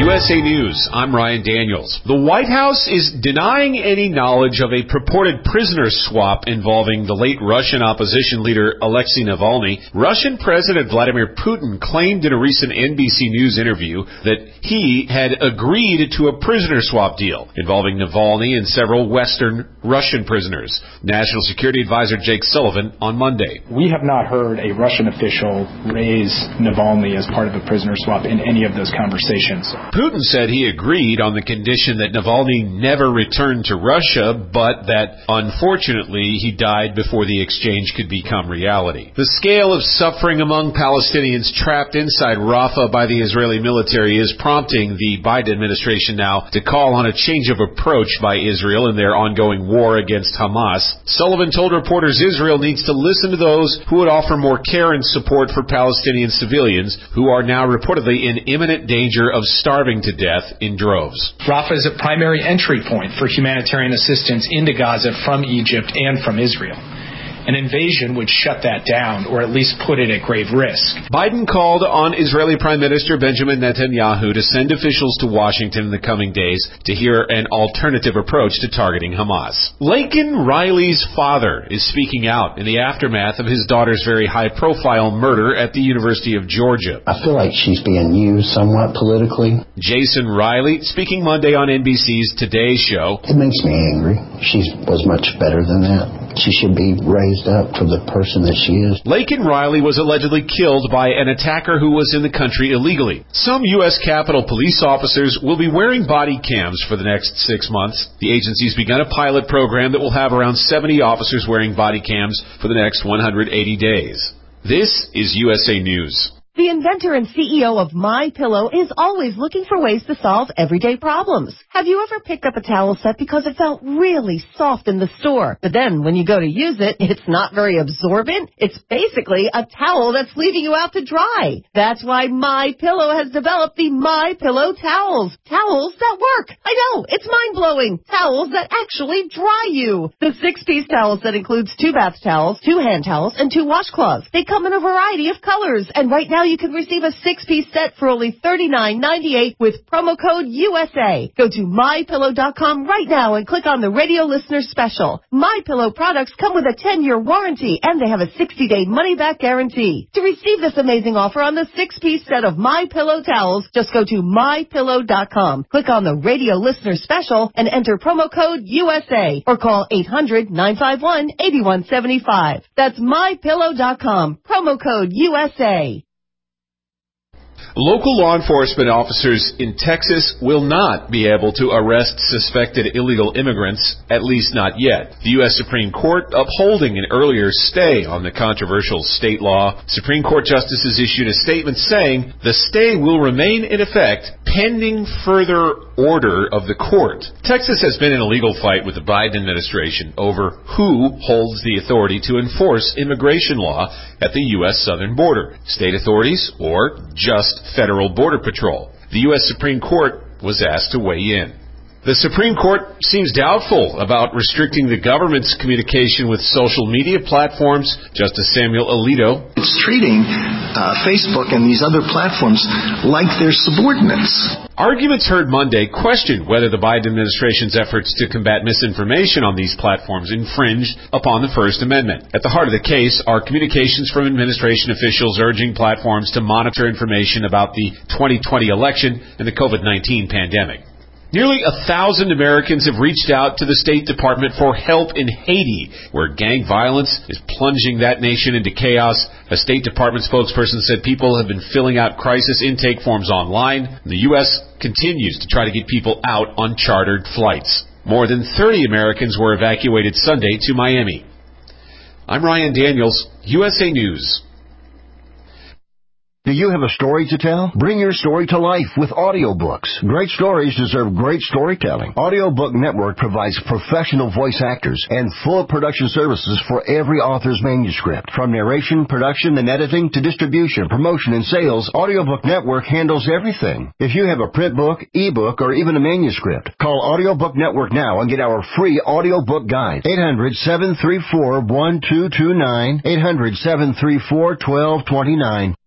USA News, I'm Ryan Daniels. The White House is denying any knowledge of a purported prisoner swap involving the late Russian opposition leader Alexei Navalny. Russian President Vladimir Putin claimed in a recent NBC News interview that he had agreed to a prisoner swap deal involving Navalny and several Western Russian prisoners. National Security Advisor Jake Sullivan on Monday. We have not heard a Russian official raise Navalny as part of a prisoner swap in any of those conversations. Putin said he agreed on the condition that Navalny never returned to Russia, but that, unfortunately, he died before the exchange could become reality. The scale of suffering among Palestinians trapped inside Rafah by the Israeli military is prompting the Biden administration now to call on a change of approach by Israel in their ongoing war against Hamas. Sullivan told reporters Israel needs to listen to those who would offer more care and support for Palestinian civilians who are now reportedly in imminent danger of starving to death in droves. Rafah is a primary entry point for humanitarian assistance into Gaza from Egypt and from Israel. An invasion would shut that down or at least put it at grave risk. Biden called on Israeli Prime Minister Benjamin Netanyahu to send officials to Washington in the coming days to hear an alternative approach to targeting Hamas. Laken Riley's father is speaking out in the aftermath of his daughter's very high-profile murder at the University of Georgia. I feel like she's being used somewhat politically. Jason Riley, speaking Monday on NBC's Today Show. It makes me angry. She was much better than that. She should be raised up for the person that she is. Laken Riley was allegedly killed by an attacker who was in the country illegally. Some U.S. Capitol police officers will be wearing body cams for the next 6 months. The agency's begun a pilot program that will have around 70 officers wearing body cams for the next 180 days. This is USA News. The inventor and CEO of MyPillow is always looking for ways to solve everyday problems. Have you ever picked up a towel set because it felt really soft in the store, but then when you go to use it, it's not very absorbent? It's basically a towel that's leaving you out to dry. That's why MyPillow has developed the MyPillow towels. Towels that work. I know, it's mind-blowing. Towels that actually dry you. The 6-piece towel set includes 2 bath towels, 2 hand towels, and 2 washcloths. They come in a variety of colors, and right now you can receive a 6-piece set for only $39.98 with promo code USA. Go to MyPillow.com right now and click on the radio listener special. MyPillow products come with a 10-year warranty and they have a 60-day money-back guarantee. To receive this amazing offer on the 6-piece set of MyPillow towels, just go to MyPillow.com. Click on the radio listener special and enter promo code USA or call 800-951-8175. That's MyPillow.com. Promo code USA. Local law enforcement officers in Texas will not be able to arrest suspected illegal immigrants, at least not yet. The U.S. Supreme Court upholding an earlier stay on the controversial state law. Supreme Court justices issued a statement saying the stay will remain in effect pending further order of the court. Texas has been in a legal fight with the Biden administration over who holds the authority to enforce immigration law at the U.S. southern border, state authorities or just Federal Border Patrol. The U.S. Supreme Court was asked to weigh in. The Supreme Court seems doubtful about restricting the government's communication with social media platforms. Justice Samuel Alito. It's treating Facebook and these other platforms like they're subordinates. Arguments heard Monday questioned whether the Biden administration's efforts to combat misinformation on these platforms infringed upon the First Amendment. At the heart of the case are communications from administration officials urging platforms to monitor information about the 2020 election and the COVID-19 pandemic. Nearly 1,000 Americans have reached out to the State Department for help in Haiti, where gang violence is plunging that nation into chaos. A State Department spokesperson said people have been filling out crisis intake forms online. The U.S. continues to try to get people out on chartered flights. More than 30 Americans were evacuated Sunday to Miami. I'm Ryan Daniels, USA News. Do you have a story to tell? Bring your story to life with audiobooks. Great stories deserve great storytelling. Audiobook Network provides professional voice actors and full production services for every author's manuscript. From narration, production, and editing to distribution, promotion, and sales, Audiobook Network handles everything. If you have a print book, ebook, or even a manuscript, call Audiobook Network now and get our free audiobook guide. 800-734-1229. 800-734-1229.